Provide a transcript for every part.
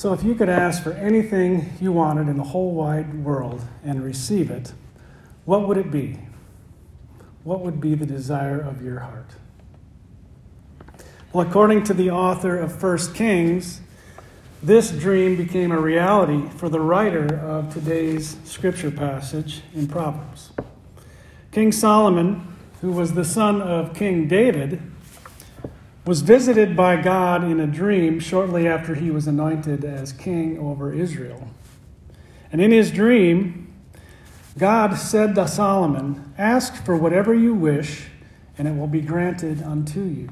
So if you could ask for anything you wanted in the whole wide world and receive it, what would it be? What would be the desire of your heart? Well, according to the author of 1 Kings, this dream became a reality for the writer of today's scripture passage in Proverbs. King Solomon, who was the son of King David, was visited by God in a dream shortly after he was anointed as king over Israel. And in his dream, God said to Solomon, "Ask for whatever you wish, and it will be granted unto you."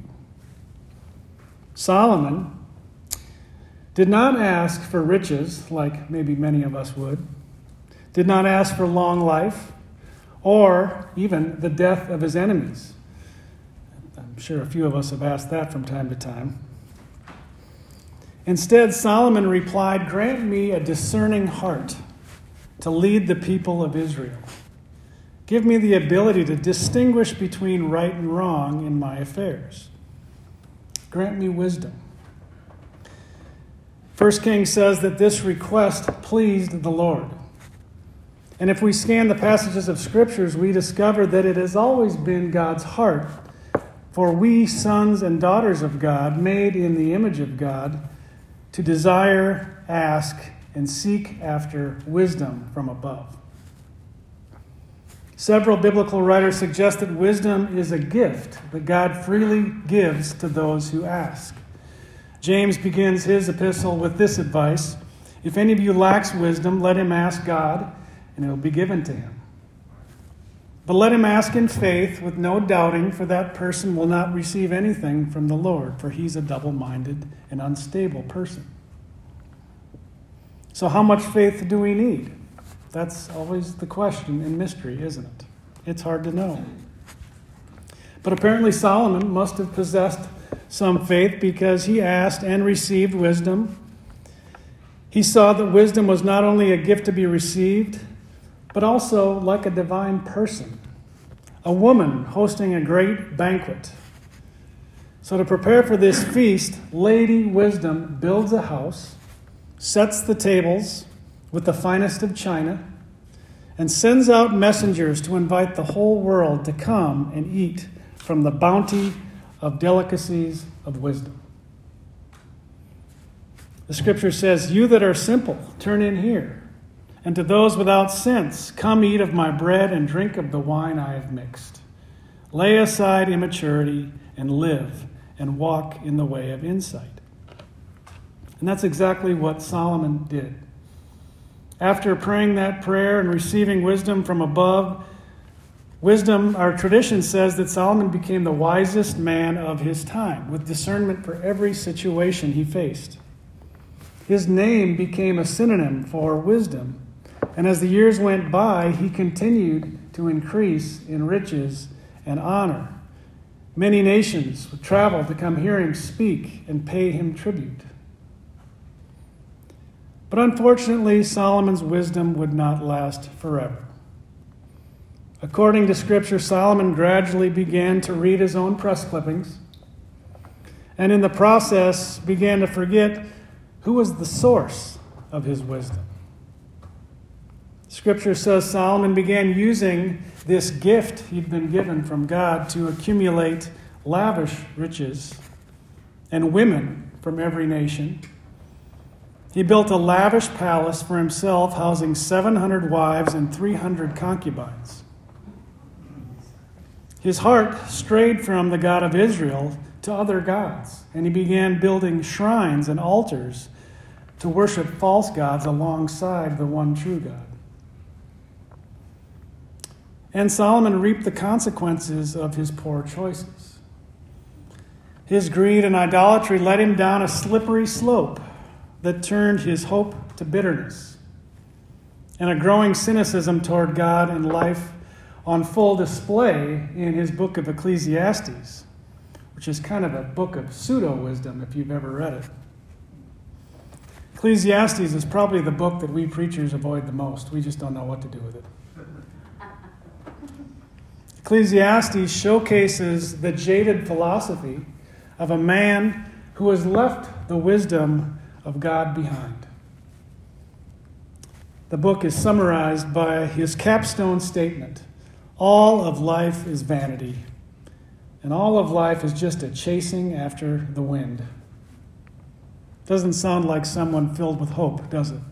Solomon did not ask for riches, like maybe many of us would, did not ask for long life, or even the death of his enemies. I'm sure a few of us have asked that from time to time. Instead, Solomon replied, "Grant me a discerning heart to lead the people of Israel. Give me the ability to distinguish between right and wrong in my affairs. Grant me wisdom." 1 Kings says that this request pleased the Lord. And if we scan the passages of Scriptures, we discover that it has always been God's heart for we sons and daughters of God, made in the image of God, to desire, ask, and seek after wisdom from above. Several biblical writers suggest that wisdom is a gift that God freely gives to those who ask. James begins his epistle with this advice: "If any of you lacks wisdom, let him ask God, and it will be given to him. But let him ask in faith with no doubting, for that person will not receive anything from the Lord, for he's a double-minded and unstable person." So how much faith do we need? That's always the question in mystery, isn't it? It's hard to know. But apparently Solomon must have possessed some faith, because he asked and received wisdom. He saw that wisdom was not only a gift to be received, but also like a divine person, a woman hosting a great banquet. So to prepare for this feast, Lady Wisdom builds a house, sets the tables with the finest of china, and sends out messengers to invite the whole world to come and eat from the bounty of delicacies of wisdom. The scripture says, "You that are simple, turn in here. And to those without sense, come eat of my bread and drink of the wine I have mixed. Lay aside immaturity and live and walk in the way of insight." And that's exactly what Solomon did. After praying that prayer and receiving wisdom from above, our tradition says that Solomon became the wisest man of his time, with discernment for every situation he faced. His name became a synonym for wisdom, and as the years went by, he continued to increase in riches and honor. Many nations would travel to come hear him speak and pay him tribute. But unfortunately, Solomon's wisdom would not last forever. According to Scripture, Solomon gradually began to read his own press clippings, and in the process began to forget who was the source of his wisdom. Scripture says Solomon began using this gift he'd been given from God to accumulate lavish riches and women from every nation. He built a lavish palace for himself, housing 700 wives and 300 concubines. His heart strayed from the God of Israel to other gods, and he began building shrines and altars to worship false gods alongside the one true God. And Solomon reaped the consequences of his poor choices. His greed and idolatry led him down a slippery slope that turned his hope to bitterness, and a growing cynicism toward God and life on full display in his book of Ecclesiastes, which is kind of a book of pseudo-wisdom if you've ever read it. Ecclesiastes is probably the book that we preachers avoid the most. We just don't know what to do with it. Ecclesiastes showcases the jaded philosophy of a man who has left the wisdom of God behind. The book is summarized by his capstone statement: all of life is vanity, and all of life is just a chasing after the wind. Doesn't sound like someone filled with hope, does it?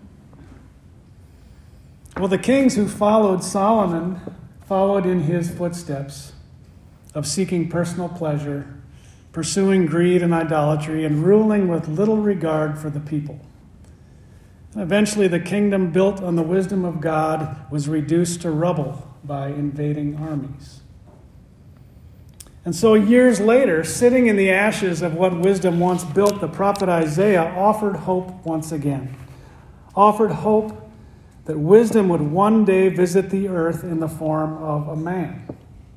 Well, the kings who followed Solomon followed in his footsteps of seeking personal pleasure, pursuing greed and idolatry, and ruling with little regard for the people. And eventually, the kingdom built on the wisdom of God was reduced to rubble by invading armies. And so years later, sitting in the ashes of what wisdom once built, the prophet Isaiah offered hope once again. Offered hope that wisdom would one day visit the earth in the form of a man.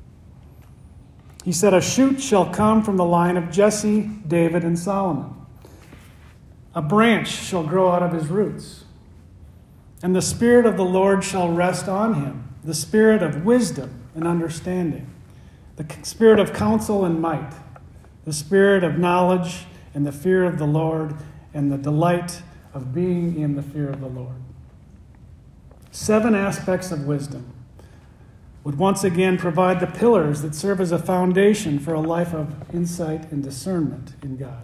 He said, "A shoot shall come from the line of Jesse, David, and Solomon. A branch shall grow out of his roots. And the Spirit of the Lord shall rest on him, the Spirit of wisdom and understanding, the Spirit of counsel and might, the Spirit of knowledge and the fear of the Lord, and the delight of being in the fear of the Lord." 7 aspects of wisdom would once again provide the pillars that serve as a foundation for a life of insight and discernment in God.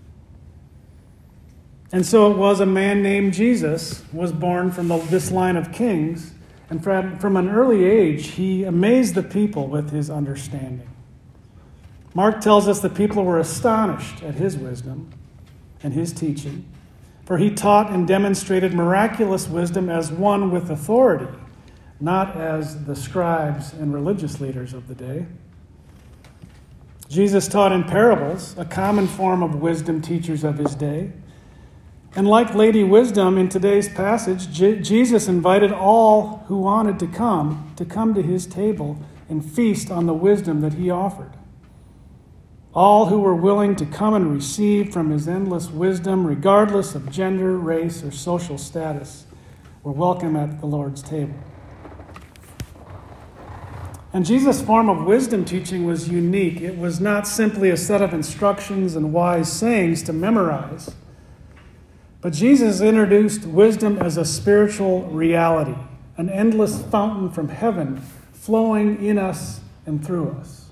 And so it was a man named Jesus was born from this line of kings, and from an early age he amazed the people with his understanding. Mark tells us the people were astonished at his wisdom and his teaching, for he taught and demonstrated miraculous wisdom as one with authority, not as the scribes and religious leaders of the day. Jesus taught in parables, a common form of wisdom teachers of his day. And like Lady Wisdom in today's passage, Jesus invited all who wanted to come to his table and feast on the wisdom that he offered. All who were willing to come and receive from his endless wisdom, regardless of gender, race, or social status, were welcome at the Lord's table. And Jesus' form of wisdom teaching was unique. It was not simply a set of instructions and wise sayings to memorize, but Jesus introduced wisdom as a spiritual reality, an endless fountain from heaven flowing in us and through us.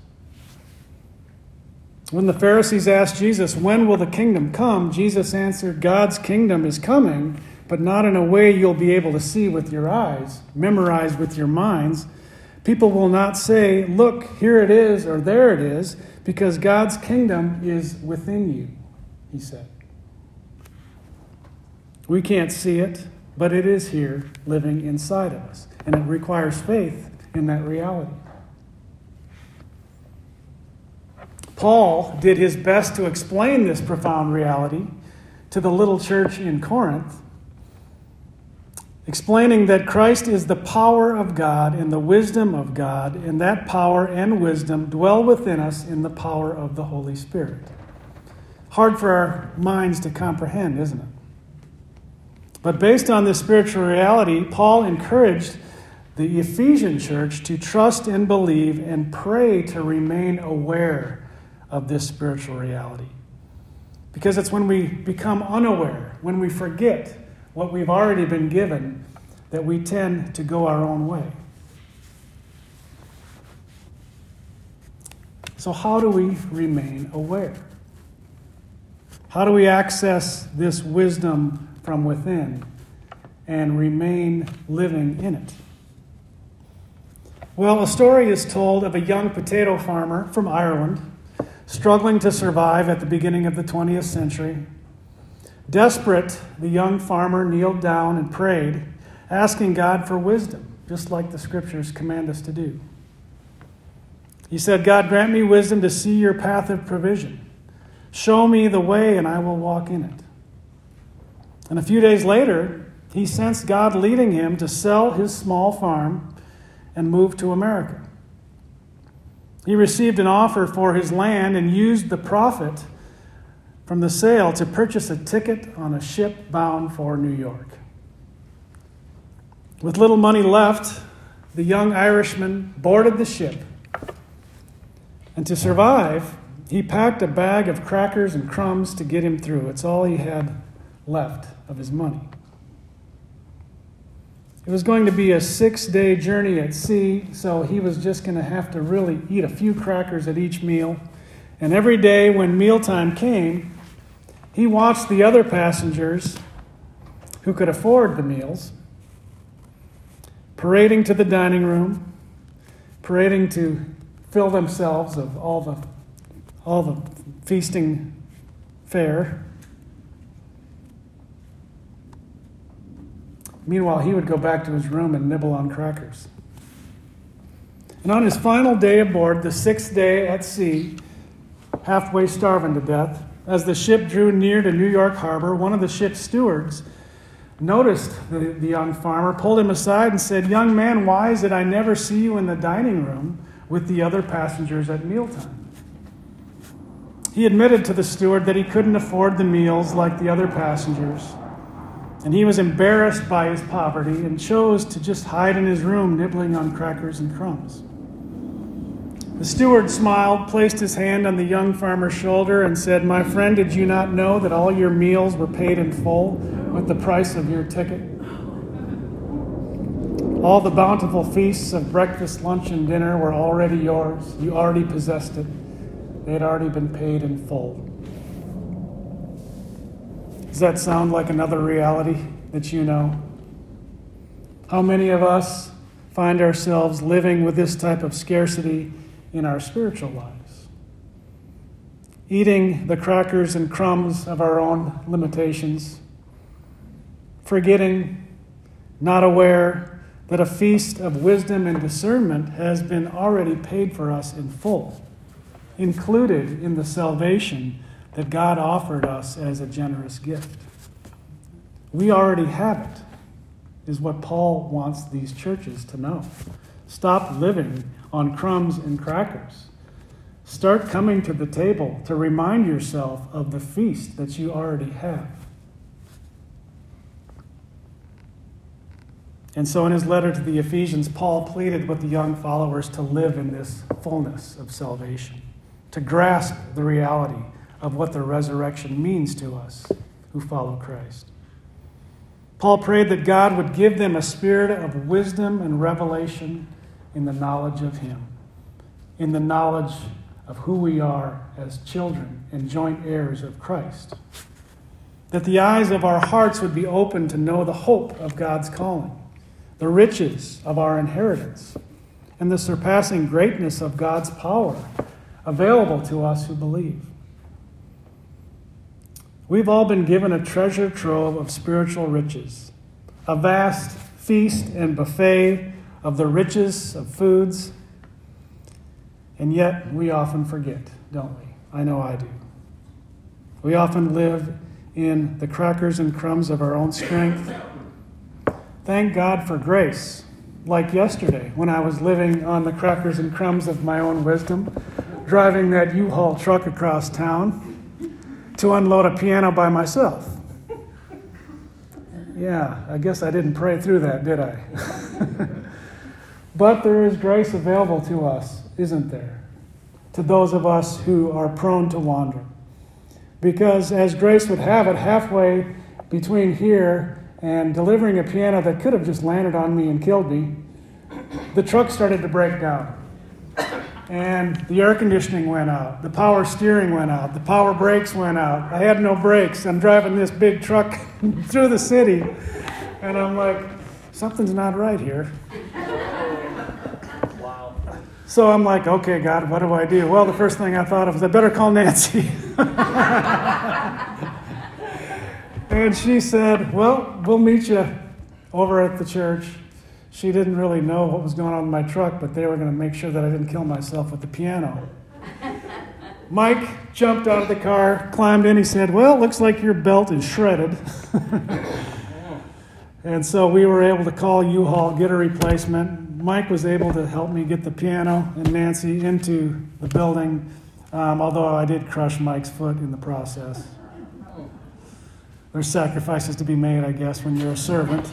When the Pharisees asked Jesus, "When will the kingdom come?" Jesus answered, "God's kingdom is coming, but not in a way you'll be able to see with your eyes, memorize with your minds. People will not say, 'Look, here it is,' or 'There it is,' because God's kingdom is within you," he said. We can't see it, but it is here, living inside of us, and it requires faith in that reality. Paul did his best to explain this profound reality to the little church in Corinth, explaining that Christ is the power of God and the wisdom of God, and that power and wisdom dwell within us in the power of the Holy Spirit. Hard for our minds to comprehend, isn't it? But based on this spiritual reality, Paul encouraged the Ephesian church to trust and believe and pray to remain aware of this spiritual reality. Because it's when we become unaware, when we forget what we've already been given, that we tend to go our own way. So how do we remain aware? How do we access this wisdom from within and remain living in it? Well, a story is told of a young potato farmer from Ireland struggling to survive at the beginning of the 20th century. Desperate, the young farmer kneeled down and prayed, asking God for wisdom, just like the scriptures command us to do. He said, "God, grant me wisdom to see your path of provision. Show me the way and I will walk in it." And a few days later, he sensed God leading him to sell his small farm and move to America. He received an offer for his land and used the profit from the sale to purchase a ticket on a ship bound for New York. With little money left, the young Irishman boarded the ship. And to survive, he packed a bag of crackers and crumbs to get him through. It's all he had left of his money. It was going to be a 6-day journey at sea, so he was just going to have to really eat a few crackers at each meal. And every day when mealtime came, he watched the other passengers who could afford the meals parading to the dining room, parading to fill themselves of all the feasting fare. Meanwhile, he would go back to his room and nibble on crackers. And on his final day aboard, the 6th day at sea, halfway starving to death, as the ship drew near to New York Harbor, one of the ship's stewards noticed the young farmer, pulled him aside and said, "Young man, why is it I never see you in the dining room with the other passengers at mealtime?" He admitted to the steward that he couldn't afford the meals like the other passengers, and he was embarrassed by his poverty and chose to just hide in his room nibbling on crackers and crumbs. The steward smiled, placed his hand on the young farmer's shoulder, and said, "My friend, did you not know that all your meals were paid in full with the price of your ticket? All the bountiful feasts of breakfast, lunch, and dinner were already yours. You already possessed it. They had already been paid in full." Does that sound like another reality that you know? How many of us find ourselves living with this type of scarcity in our spiritual lives? Eating the crackers and crumbs of our own limitations, forgetting, not aware that a feast of wisdom and discernment has been already paid for us in full, included in the salvation that God offered us as a generous gift. We already have it, is what Paul wants these churches to know. Stop living on crumbs and crackers. Start coming to the table to remind yourself of the feast that you already have. And so in his letter to the Ephesians, Paul pleaded with the young followers to live in this fullness of salvation, to grasp the reality of what the resurrection means to us who follow Christ. Paul prayed that God would give them a spirit of wisdom and revelation in the knowledge of him, in the knowledge of who we are as children and joint heirs of Christ. That the eyes of our hearts would be open to know the hope of God's calling, the riches of our inheritance, and the surpassing greatness of God's power available to us who believe. We've all been given a treasure trove of spiritual riches, a vast feast and buffet of the riches of foods, and yet we often forget, don't we? I know I do. We often live in the crackers and crumbs of our own strength. Thank God for grace, like yesterday when I was living on the crackers and crumbs of my own wisdom, driving that U-Haul truck across town to unload a piano by myself. Yeah, I guess I didn't pray through that, did I? But there is grace available to us, isn't there? To those of us who are prone to wander. Because as grace would have it, halfway between here and delivering a piano that could have just landed on me and killed me, the truck started to break down. And the air conditioning went out. The power steering went out. The power brakes went out. I had no brakes. I'm driving this big truck through the city. And I'm like, something's not right here. Wow. So I'm like, okay, God, what do I do? Well, the first thing I thought of was I better call Nancy. And she said, well, we'll meet you over at the church. She didn't really know what was going on in my truck, but they were going to make sure that I didn't kill myself with the piano. Mike jumped out of the car, climbed in. He said, well, looks like your belt is shredded. And so we were able to call U-Haul, get a replacement. Mike was able to help me get the piano and Nancy into the building, although I did crush Mike's foot in the process. There's sacrifices to be made, I guess, when you're a servant.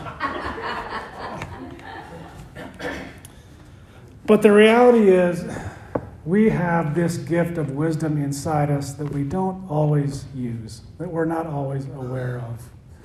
But the reality is, we have this gift of wisdom inside us that we don't always use, that we're not always aware of.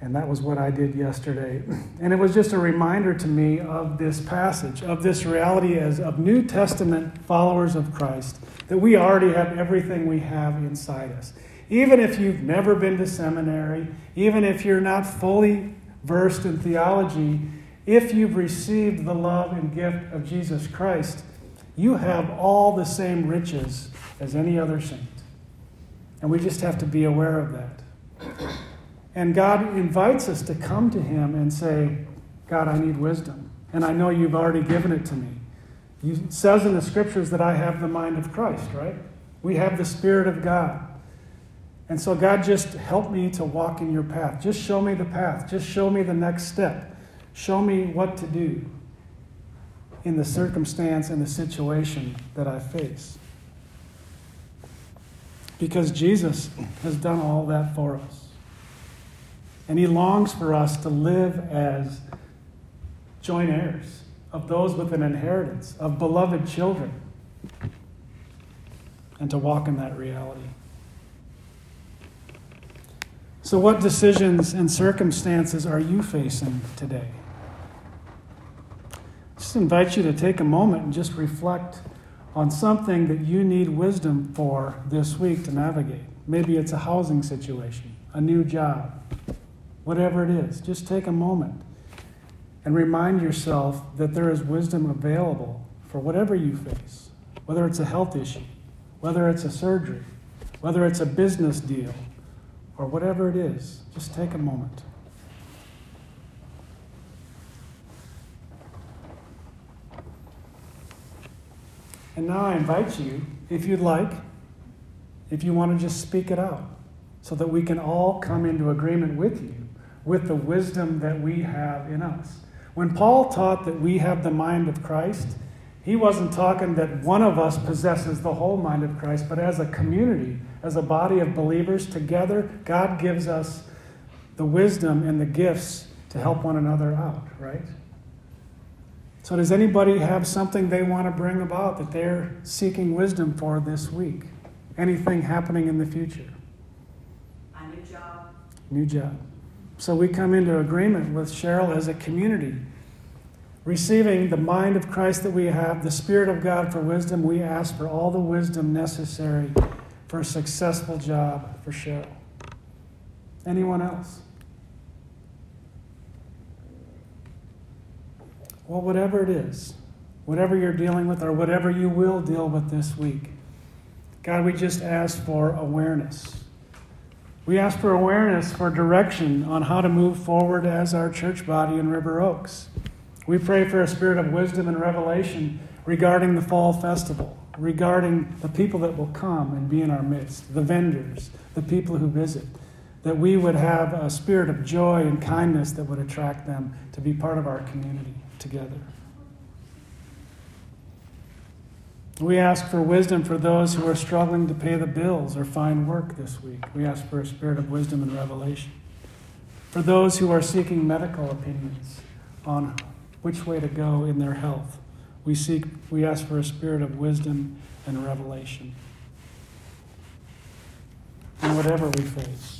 And that was what I did yesterday. And it was just a reminder to me of this passage, of this reality as of New Testament followers of Christ, that we already have everything we have inside us. Even if you've never been to seminary, even if you're not fully versed in theology, if you've received the love and gift of Jesus Christ, you have all the same riches as any other saint. And we just have to be aware of that. And God invites us to come to him and say, God, I need wisdom. And I know you've already given it to me. It says in the scriptures that I have the mind of Christ, right? We have the Spirit of God. And so God, just help me to walk in your path. Just show me the path. Just show me the next step. Show me what to do in the circumstance and the situation that I face. Because Jesus has done all that for us. And he longs for us to live as joint heirs of those with an inheritance, of beloved children, and to walk in that reality. So what decisions and circumstances are you facing today? I just invite you to take a moment and just reflect on something that you need wisdom for this week to navigate. Maybe it's a housing situation, a new job, whatever it is. Just take a moment and remind yourself that there is wisdom available for whatever you face, whether it's a health issue, whether it's a surgery, whether it's a business deal, or whatever it is. Just take a moment. And now I invite you, if you'd like, if you want to just speak it out, so that we can all come into agreement with you, with the wisdom that we have in us. When Paul taught that we have the mind of Christ, he wasn't talking that one of us possesses the whole mind of Christ, but as a community, as a body of believers together, God gives us the wisdom and the gifts to help one another out, right? So does anybody have something they want to bring about that they're seeking wisdom for this week? Anything happening in the future? A new job. New job. So we come into agreement with Cheryl as a community. Receiving the mind of Christ that we have, the Spirit of God for wisdom, we ask for all the wisdom necessary for a successful job for Cheryl. Anyone else? Well, whatever it is, whatever you're dealing with or whatever you will deal with this week, God, we just ask for awareness. We ask for awareness, for direction on how to move forward as our church body in River Oaks. We pray for a spirit of wisdom and revelation regarding the fall festival, regarding the people that will come and be in our midst, the vendors, the people who visit, that we would have a spirit of joy and kindness that would attract them to be part of our community together. We ask for wisdom for those who are struggling to pay the bills or find work this week. We ask for a spirit of wisdom and revelation. For those who are seeking medical opinions on which way to go in their health, we ask for a spirit of wisdom and revelation in whatever we face.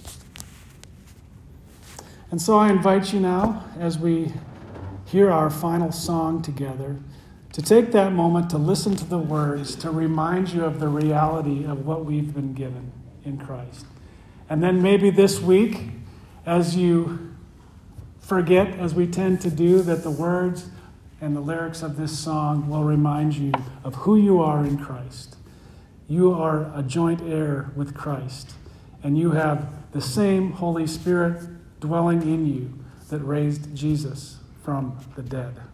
And so I invite you now, as we hear our final song together, to take that moment to listen to the words, to remind you of the reality of what we've been given in Christ. And then maybe this week, as you forget, as we tend to do, that the words and the lyrics of this song will remind you of who you are in Christ. You are a joint heir with Christ, and you have the same Holy Spirit dwelling in you that raised Jesus from the dead.